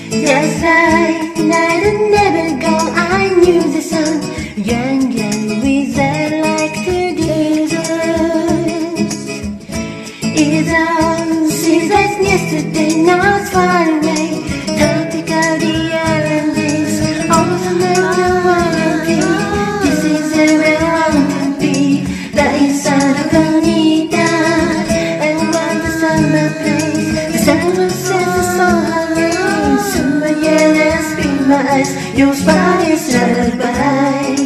Just like night and never go, I knew the sun. Young and wizard like to do this. It's all since last yesterday, now it's far away. Tropical the islands, also not the warranty. This is where I want to be, the inside of Bonita. And when the summer plays, the summer says the song hurry. Summer yellow, spin my eyes, your spider's lullaby.